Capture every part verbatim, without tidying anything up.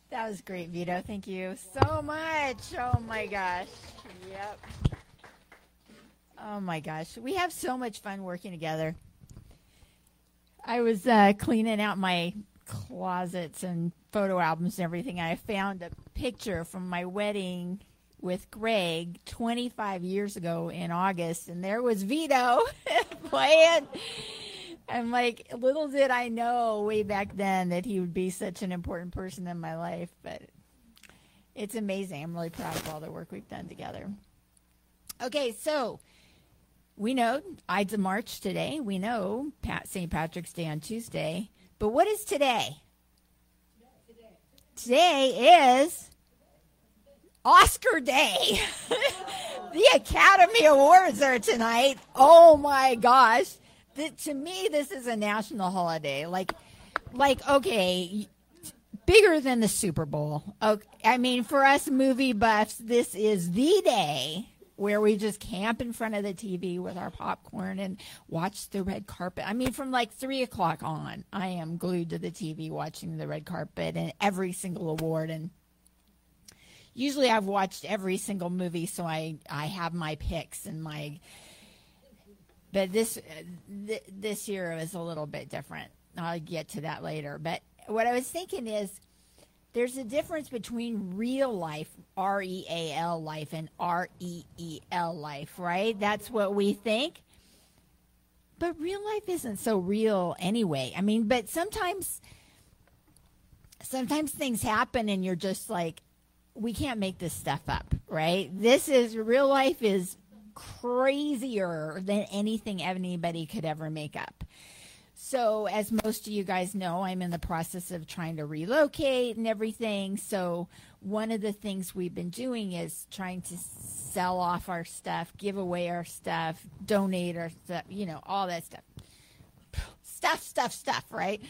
That was great, Vito. Thank you so much. Oh, my gosh. Yep. Oh, my gosh. We have so much fun working together. I was uh, cleaning out my closets and photo albums and everything. I found a picture from my wedding with Greg twenty-five years ago in August, and there was Vito playing. I'm like, little did I know way back then that he would be such an important person in my life, but it's amazing. I'm really proud of all the work we've done together. Okay, so we know Ides of March today. We know Pat Saint Patrick's Day on Tuesday, but what is today? Today is Oscar Day. The Academy Awards are tonight. Oh my gosh. The, to me, this is a national holiday. Like, like okay, bigger than the Super Bowl. Okay, I mean, for us movie buffs, this is the day where we just camp in front of the T V with our popcorn and watch the red carpet. I mean, from like three o'clock on, I am glued to the T V watching the red carpet and every single award. And usually I've watched every single movie, so I, I have my picks and my... But this th- this year was a little bit different. I'll get to that later. But what I was thinking is there's a difference between real life, R E A L life, and R E E L life, right? That's what we think. But real life isn't so real anyway. I mean, but sometimes, sometimes things happen and you're just like, we can't make this stuff up, right? This is, real life is crazier than anything anybody could ever make up. So as most of you guys know, I'm in the process of trying to relocate and everything. So one of the things we've been doing is trying to sell off our stuff, give away our stuff, donate our stuff, you know, all that stuff. Stuff, stuff, stuff, right?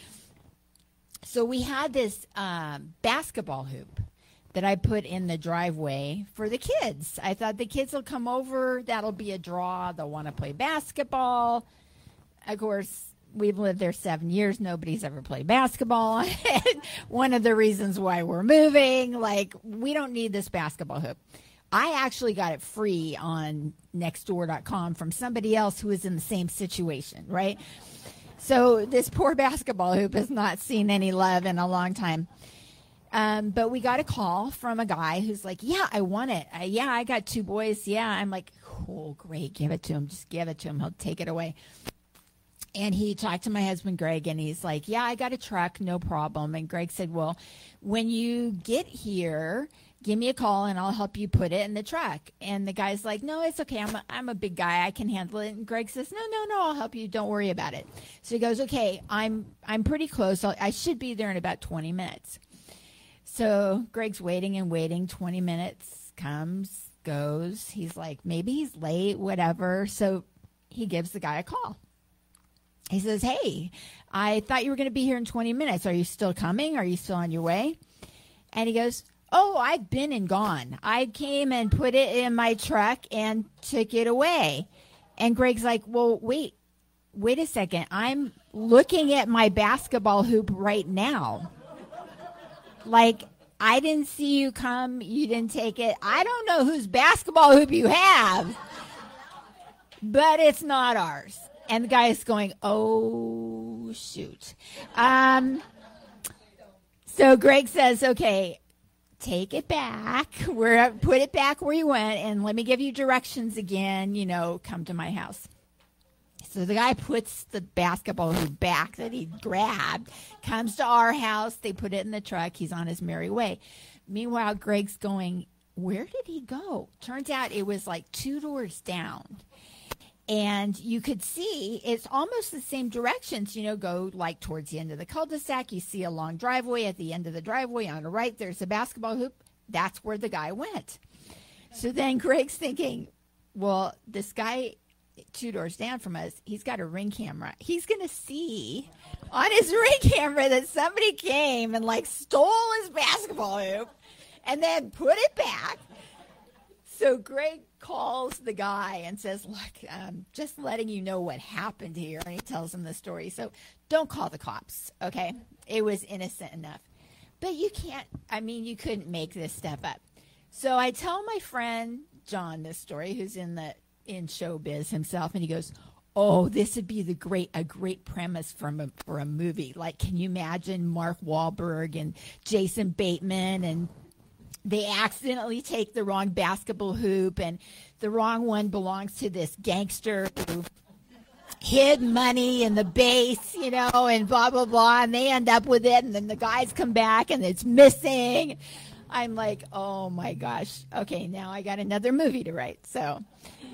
So we had this um, basketball hoop that I put in the driveway for the kids. I thought the kids will come over. That'll be a draw. They'll want to play basketball. Of course, we've lived there seven years. Nobody's ever played basketball. One of the reasons why we're moving, like, we don't need this basketball hoop. I actually got it free on nextdoor dot com from somebody else who was in the same situation, right? So this poor basketball hoop has not seen any love in a long time. Um, but we got a call from a guy who's like, yeah, I want it. I, yeah, I got two boys. Yeah. I'm like, cool, great. Give it to him. Just give it to him. He'll take it away. And he talked to my husband, Greg, and he's like, yeah, I got a truck. No problem. And Greg said, well, when you get here, give me a call and I'll help you put it in the truck. And the guy's like, no, it's okay. I'm a, I'm a big guy. I can handle it. And Greg says, no, no, no, I'll help you. Don't worry about it. So he goes, okay, I'm, I'm pretty close. I'll, I should be there in about twenty minutes. So Greg's waiting and waiting. twenty minutes comes, goes. He's like, maybe he's late, whatever. So he gives the guy a call. He says, hey, I thought you were going to be here in twenty minutes. Are you still coming? Are you still on your way? And he goes, oh, I've been and gone. I came and put it in my truck and took it away. And Greg's like, well, wait, wait a second. I'm looking at my basketball hoop right now. Like, I didn't see you come. You didn't take it. I don't know whose basketball hoop you have, but it's not ours. And the guy is going, oh, shoot. Um, so Greg says, okay, take it back. We're, put it back where you went, and let me give you directions again. You know, come to my house. So the guy puts the basketball hoop back that he grabbed, comes to our house. They put it in the truck. He's on his merry way. Meanwhile, Greg's going, where did he go? Turns out it was like two doors down. And you could see it's almost the same directions, you know, go like towards the end of the cul-de-sac. You see a long driveway. At the end of the driveway on the right, there's a basketball hoop. That's where the guy went. So then Greg's thinking, well, this guy two doors down from us, he's got a Ring camera. He's going to see on his Ring camera that somebody came and like stole his basketball hoop and then put it back. So Greg calls the guy and says, look, um, just letting you know what happened here. And he tells him the story. So don't call the cops, okay? It was innocent enough. But you can't, I mean, you couldn't make this stuff up. So I tell my friend John this story, who's in the in showbiz himself, and he goes, "Oh, this would be the great a great premise from a, for a movie. Like, can you imagine Mark Wahlberg and Jason Bateman, and they accidentally take the wrong basketball hoop, and the wrong one belongs to this gangster who hid money in the base, you know, and blah, blah, blah, and they end up with it, and then the guys come back, and it's missing." I'm like, oh, my gosh. Okay, now I got another movie to write. So,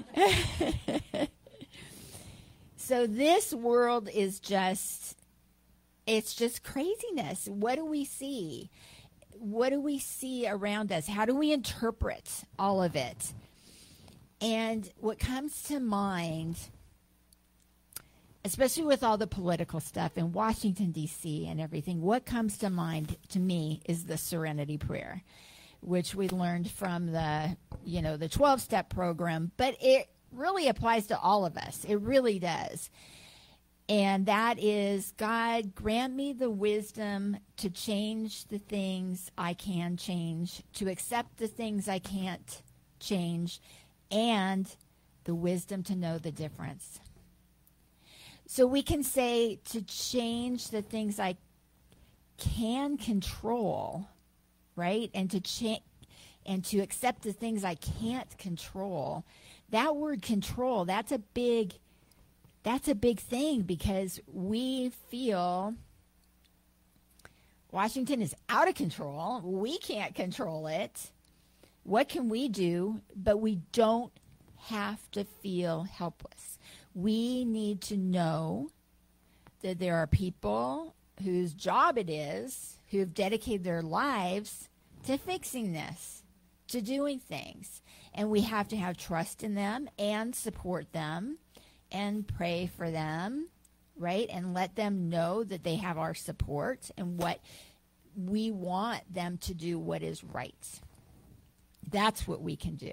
so this world is just, it's just craziness. What do we see? What do we see around us? How do we interpret all of it? And what comes to mind, especially with all the political stuff in Washington, D C and everything, what comes to mind to me is the Serenity Prayer, which we learned from the, you know, the twelve-step program, but it really applies to all of us. It really does. And that is, God, grant me the wisdom to change the things I can change, to accept the things I can't change, and the wisdom to know the difference. So we can say to change the things I can control, right? And to cha- and to accept the things I can't control. That word control, that's a big that's a big thing, because we feel Washington is out of control. We can't control it. What can we do? But we don't have to feel helpless. We need to know that there are people whose job it is, who have dedicated their lives to fixing this, to doing things. And we have to have trust in them and support them and pray for them, right? And let them know that they have our support and what we want them to do what is right. That's what we can do.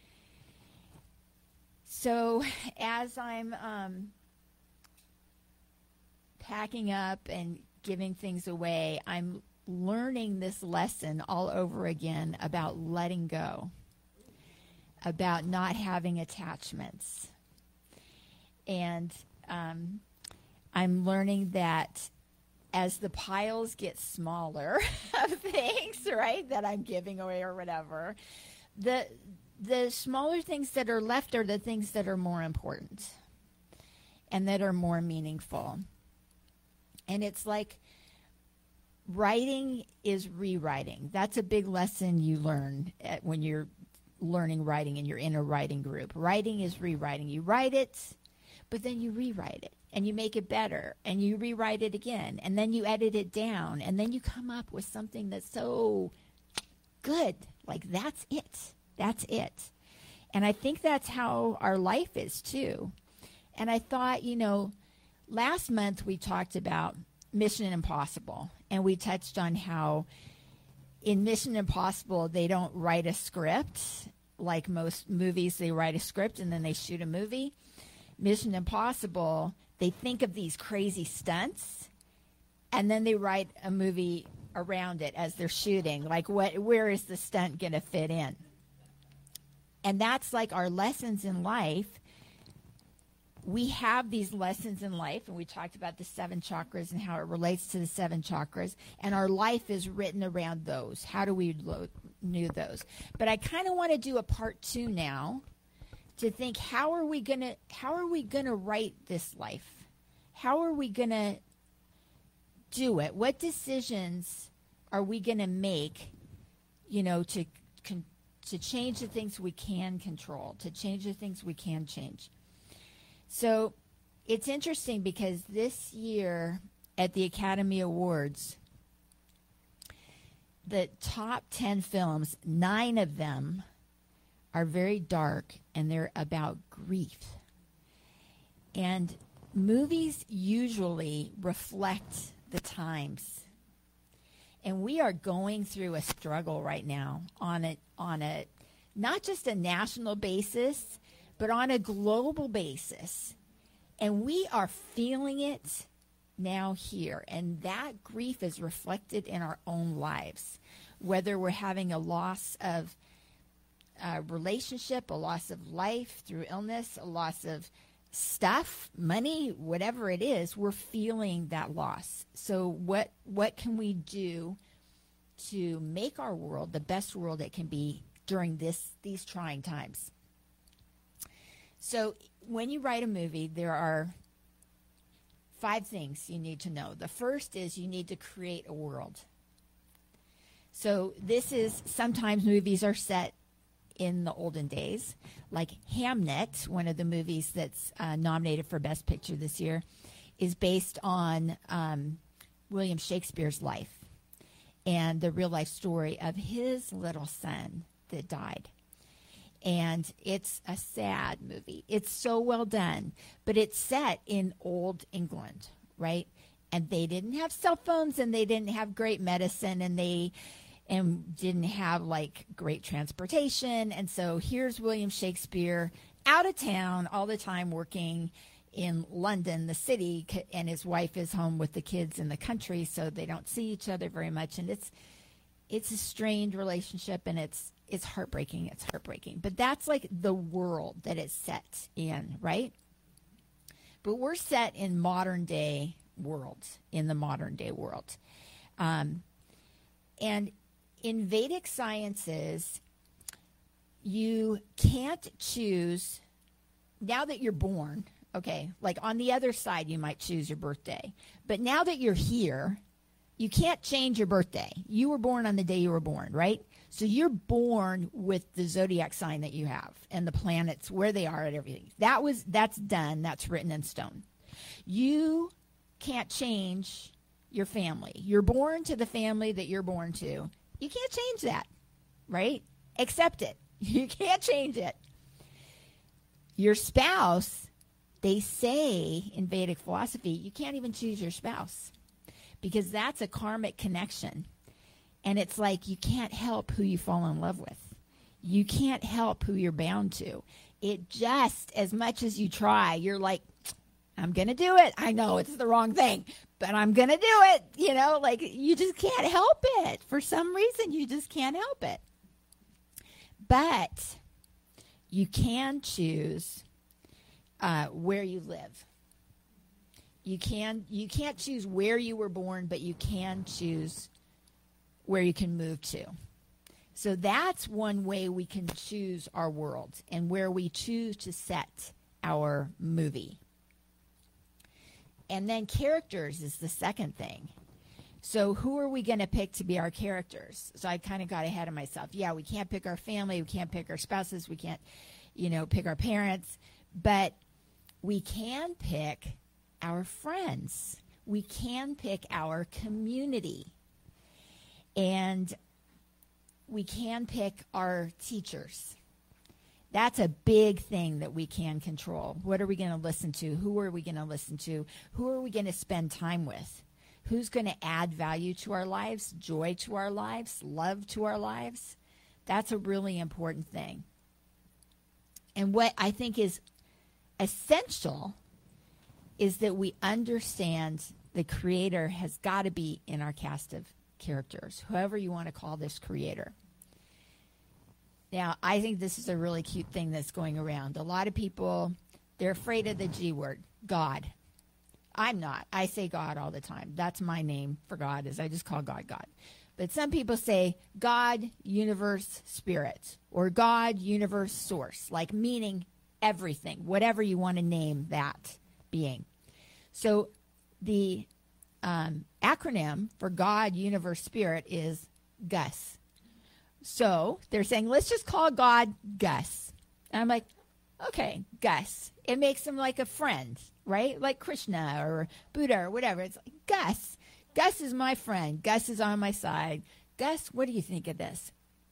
So as I'm um, packing up and giving things away, I'm learning this lesson all over again about letting go, about not having attachments. And um, I'm learning that as the piles get smaller of things, right, that I'm giving away or whatever, the the smaller things that are left are the things that are more important and that are more meaningful. And it's like writing is rewriting. That's a big lesson you learn at, when you're learning writing and you're in a writing group. Writing is rewriting. You write it, but then you rewrite it and you make it better and you rewrite it again and then you edit it down and then you come up with something that's so good. Like, that's it. That's it. And I think that's how our life is too. And I thought, you know, last month we talked about Mission Impossible, and we touched on how in Mission Impossible they don't write a script like most movies. They write a script and then they shoot a movie. Mission Impossible, they think of these crazy stunts and then they write a movie around it as they're shooting. Like, what, where is the stunt going to fit in? And that's like our lessons in life. We have these lessons in life, and we talked about the seven chakras and how it relates to the seven chakras, and our life is written around those. How do we lo- know those? But I kind of want to do a part two now to think, how are we gonna how are we gonna write this life? How are we gonna do it? What decisions are we gonna make, you know, to con- to change the things we can control, to change the things we can change? So it's interesting because this year at the Academy Awards, the top ten films, nine of them are very dark and they're about grief. And movies usually reflect the times. And we are going through a struggle right now on a, on a not just a national basis, but on a global basis. And we are feeling it now here. And that grief is reflected in our own lives, whether we're having a loss of a relationship, a loss of life through illness, a loss of stuff, money, whatever it is, we're feeling that loss. So what what can we do to make our world the best world it can be during this these trying times? So when you write a movie, there are five things you need to know. The first is you need to create a world. So this is, sometimes movies are set in the olden days, like Hamnet, one of the movies that's uh, nominated for Best Picture this year, is based on um, William Shakespeare's life and the real life story of his little son that died. And it's a sad movie. It's so well done, but it's set in old England, right? And they didn't have cell phones, and they didn't have great medicine, and they and didn't have like great transportation. And so here's William Shakespeare out of town all the time working in London, the city, and his wife is home with the kids in the country, so they don't see each other very much. And it's it's a strained relationship, and it's it's heartbreaking. It's heartbreaking. But that's like the world that it's set in, right? But we're set in modern day world, in the modern day world. Um, and in Vedic sciences, you can't choose, now that you're born, okay, like on the other side, you might choose your birthday. But now that you're here, you can't change your birthday. You were born on the day you were born, right? So you're born with the zodiac sign that you have and the planets, where they are and everything. That was, that's done. That's written in stone. You can't change your family. You're born to the family that you're born to. You can't change that, right? Accept it. You can't change it. Your spouse, they say in Vedic philosophy, you can't even choose your spouse because that's a karmic connection. And it's like you can't help who you fall in love with. You can't help who you're bound to. It just, as much as you try, you're like, I'm going to do it. I know it's the wrong thing, but I'm going to do it. You know, like you just can't help it. For some reason, you just can't help it. But you can choose uh, where you live. You can, you can't choose where you were born, but you can choose where you can move to. So that's one way we can choose our world and where we choose to set our movie. And then characters is the second thing. So who are we going to pick to be our characters? So I kind of got ahead of myself. Yeah, we can't pick our family. We can't pick our spouses. We can't, you know, pick our parents. But we can pick our friends. We can pick our community. And we can pick our teachers. That's a big thing that we can control. What are we going to listen to? Who are we going to listen to? Who are we going to spend time with? Who's going to add value to our lives, joy to our lives, love to our lives? That's a really important thing. And what I think is essential is that we understand the Creator has got to be in our cast of characters, whoever you want to call this Creator. Now, I think this is a really cute thing that's going around. A lot of people, they're afraid of the G word, God. I'm not. I say God all the time. That's my name for God, is I just call God God. But some people say God, universe, spirit, or God, universe, source, like meaning everything, whatever you want to name that being. So the um, acronym for God, universe, spirit is GUS. So they're saying, let's just call God Gus. And I'm like, okay, Gus. It makes him like a friend, right? Like Krishna or Buddha or whatever. It's like, Gus. Gus is my friend. Gus is on my side. Gus, what do you think of this?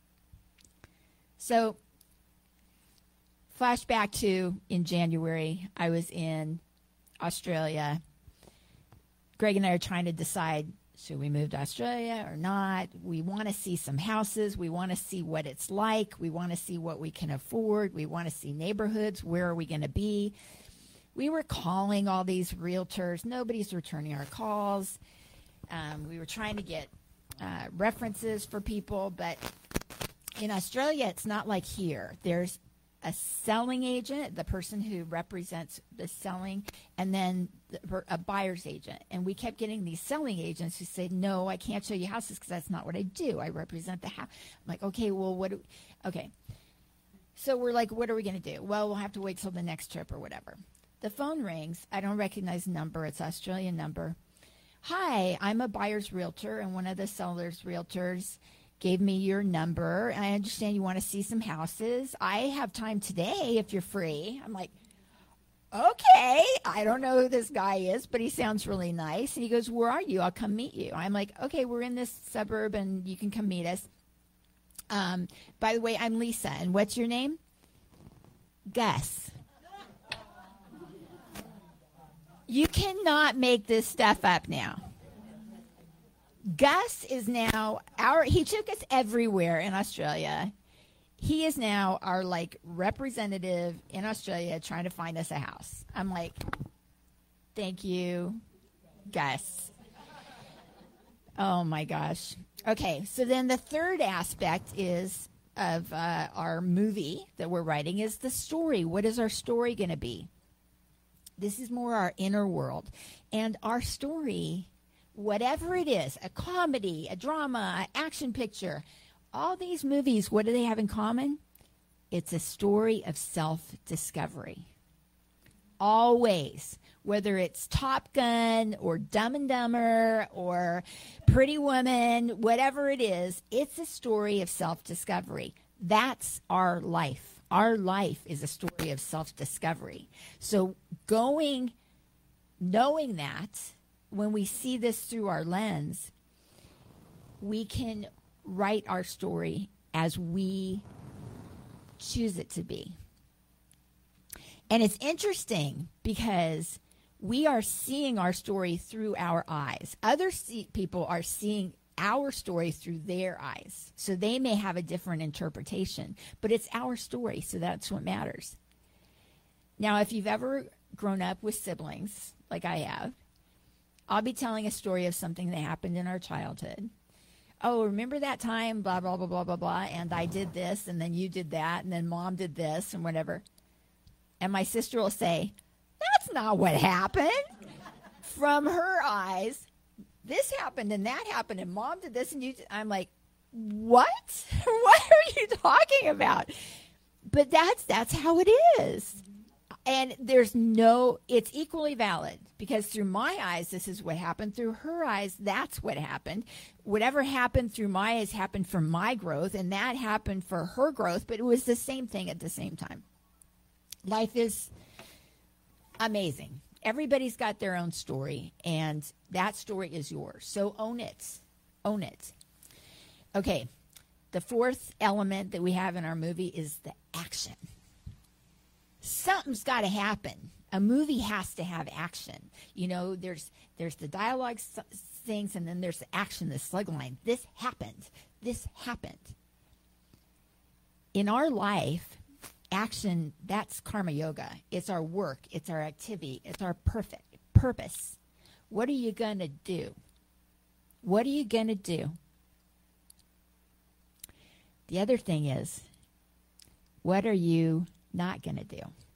So flashback to in January, I was in Australia. Greg and I are trying to decide, should we move to Australia or not? We want to see some houses. We want to see what it's like. We want to see what we can afford. We want to see neighborhoods. Where are we going to be? we were calling all these realtors. Nobody's returning our calls. Um, we were trying to get uh, references for people, but in Australia, it's not like here. There's a selling agent, the person who represents the selling, and then the, a buyer's agent. And we kept getting these selling agents who said, no, I can't show you houses because that's not what I do. I represent the house. I'm like, okay, well, what do we, okay. So we're like, what are we going to do? Well, we'll have to wait till the next trip or whatever. The phone rings. I don't recognize the number. It's an Australian number. Hi, I'm a buyer's realtor, and one of the seller's realtors gave me your number. I understand you want to see some houses. I have time today if you're free. I'm like, okay. I don't know who this guy is, but he sounds really nice. And he goes, where are you? I'll come meet you. I'm like, okay, we're in this suburb, and you can come meet us. Um, by the way, I'm Lisa, and what's your name? Gus. You cannot make this stuff up now. Gus is now our, he took us everywhere in Australia. He is now our like representative in Australia trying to find us a house. I'm like, thank you, Gus. Oh my gosh. Okay, so then the third aspect is of uh, our movie that we're writing is the story. What is our story going to be? This is more our inner world. And our story, whatever it is, a comedy, a drama, an action picture, all these movies, what do they have in common? It's a story of self-discovery. Always. Whether it's Top Gun or Dumb and Dumber or Pretty Woman, whatever it is, it's a story of self-discovery. That's our life. Our life is a story of self-discovery. So going, knowing that, when we see this through our lens, we can write our story as we choose it to be. And it's interesting because we are seeing our story through our eyes. Other see- people are seeing our story through their eyes. So they may have a different interpretation, but it's our story, so that's what matters. Now, if you've ever grown up with siblings, like I have, I'll be telling a story of something that happened in our childhood. Oh, remember that time, blah, blah, blah, blah, blah, blah, and I did this, and then you did that, and then mom did this, and whatever. And my sister will say, that's not what happened. From her eyes, this happened and that happened and mom did this and you did. I'm like, what? What are you talking about? But that's that's how it is. And there's no, it's equally valid because through my eyes, this is what happened. Through her eyes, that's what happened. Whatever happened through my eyes happened for my growth, and that happened for her growth, but it was the same thing at the same time. Life is amazing. Everybody's got their own story, and that story is yours. So own it. Own it. Okay, the fourth element that we have in our movie is the action. Something's got to happen. A movie has to have action. You know, there's there's the dialogue things, and then there's the action, the slug line. This happened. This happened. In our life, action, that's karma yoga. It's our work. It's our activity. It's our perfect purpose. What are you going to do? What are you going to do? The other thing is, what are you not going to do?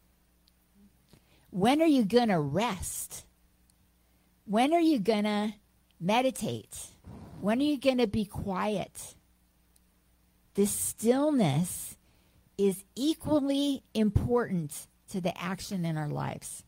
When are you going to rest? When are you going to meditate? When are you going to be quiet? This stillness is equally important to the action in our lives.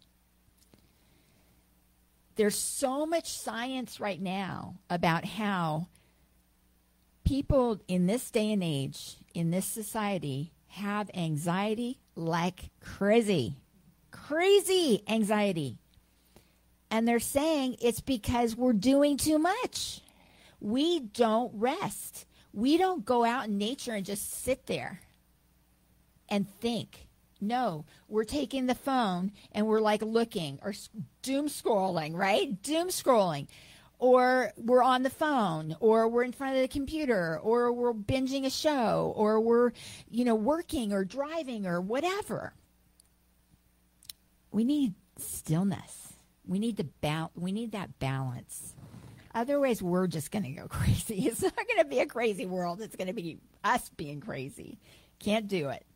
There's so much science right now about how people in this day and age, in this society, have anxiety like crazy. Crazy anxiety. And they're saying it's because we're doing too much. We don't rest. We don't go out in nature and just sit there and think. No, we're taking the phone and we're like looking or doom scrolling, right? Doom scrolling. Or we're on the phone, or we're in front of the computer, or we're binging a show, or we're, you know, working or driving or whatever. We need stillness. We need to ba- we need that balance. Otherwise, we're just going to go crazy. It's not going to be a crazy world. It's going to be us being crazy. Can't do it.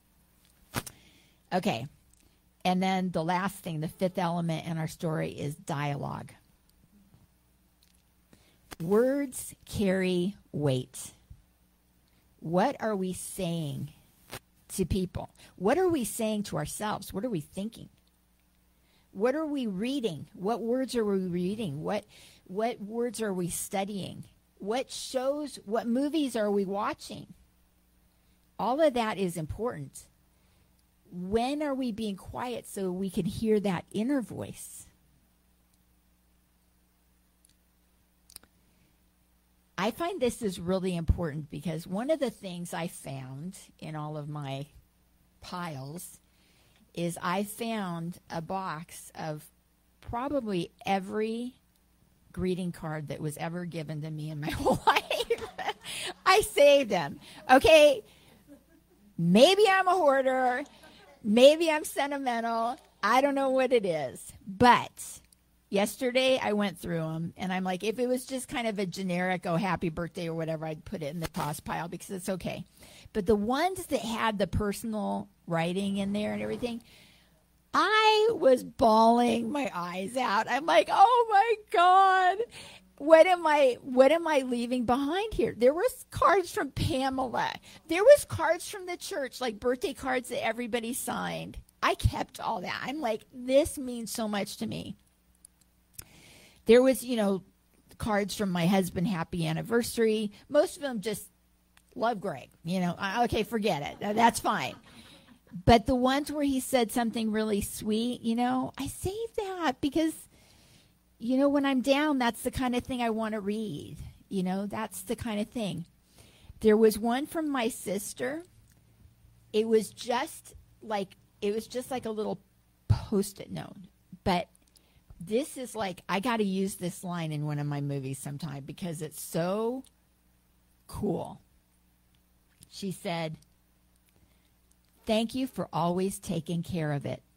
Okay. And then the last thing, the fifth element in our story is dialogue. Words carry weight. What are we saying to people? What are we saying to ourselves? What are we thinking? What are we reading? What words are we reading? What what words are we studying? What shows, what movies are we watching? All of that is important. When are we being quiet so we can hear that inner voice? I find this is really important because one of the things I found in all of my piles is I found a box of probably every greeting card that was ever given to me in my whole life. I saved them. Okay, maybe I'm a hoarder. Maybe I'm sentimental. I don't know what it is. But yesterday I went through them, and I'm like, if it was just kind of a generic, oh, happy birthday or whatever, I'd put it in the toss pile because it's okay. But the ones that had the personal writing in there and everything, I was bawling my eyes out. I'm like, oh my God, what am I, what am I leaving behind here? There was cards from Pamela. There was cards from the church, like birthday cards that everybody signed. I kept all that. I'm like, this means so much to me. There was, you know, cards from my husband, happy anniversary. Most of them just love Greg. You know, okay, forget it. That's fine. But the ones where he said something really sweet, you know, I saved that because, you know, when I'm down, that's the kind of thing I want to read. You know, that's the kind of thing. There was one from my sister. It was just like, it was just like a little Post-it note. But this is like, I got to use this line in one of my movies sometime because it's so cool. She said, "Thank you for always taking care of it."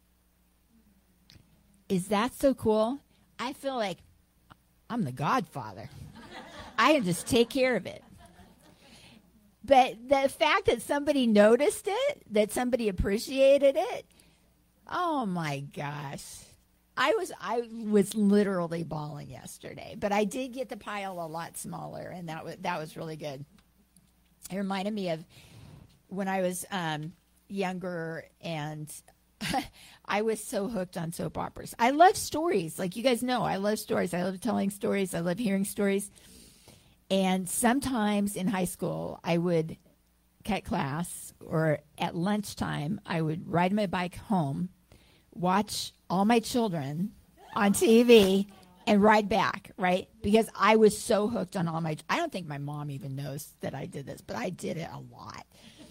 Is that so cool? I feel like I'm the Godfather. I can just take care of it. But the fact that somebody noticed it, that somebody appreciated it, oh my gosh. I was I was literally bawling yesterday, but I did get the pile a lot smaller, and that was that was really good. It reminded me of when I was um, younger, and I was so hooked on soap operas. I love stories. Like you guys know, I love stories. I love telling stories. I love hearing stories. And sometimes in high school, I would cut class, or at lunchtime, I would ride my bike home, watch All My Children on T V, and ride back, right? Because I was so hooked on All My... I don't think my mom even knows that I did this, but I did it a lot.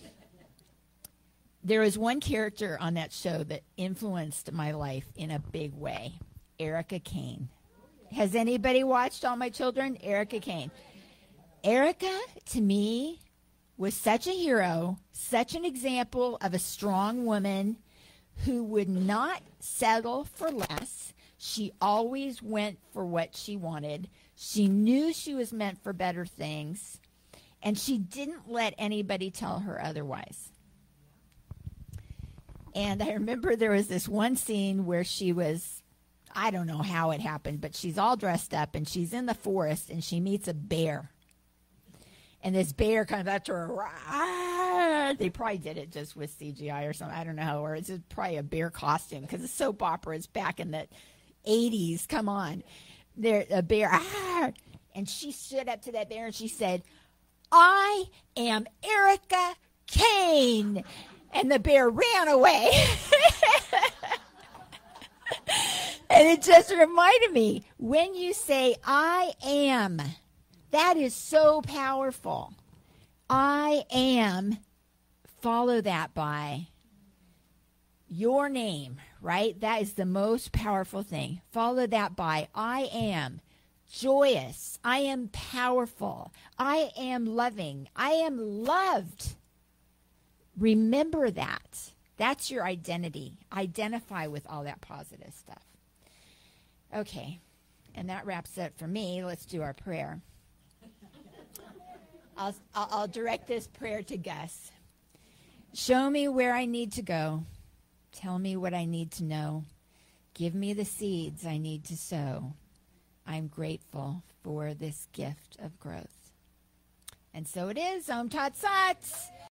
There was one character on that show that influenced my life in a big way, Erica Kane. Has anybody watched All My Children? Erica Kane. Erica, to me, was such a hero, such an example of a strong woman who would not settle for less. She always went for what she wanted. She knew she was meant for better things, and she didn't let anybody tell her otherwise. And I remember there was this one scene where she was, I don't know how it happened, but she's all dressed up, and she's in the forest, and she meets a bear. And this bear comes up to her. Ah! They probably did it just with C G I or something. I don't know. Or it's probably a bear costume because the soap opera is back in the eighties. Come on. There, a bear. Ah! And she stood up to that bear and she said, "I am Erica Kane." And the bear ran away. And it just reminded me, when you say, "I am," that is so powerful. I am, follow that by your name, right? That is the most powerful thing. Follow that by, I am joyous. I am powerful. I am loving. I am loved. Remember that. That's your identity. Identify with all that positive stuff. Okay, and that wraps it for me. Let's do our prayer. I'll, I'll, I'll direct this prayer to Gus. Show me where I need to go. Tell me what I need to know. Give me the seeds I need to sow. I'm grateful for this gift of growth. And so it is. Om Tat Sat.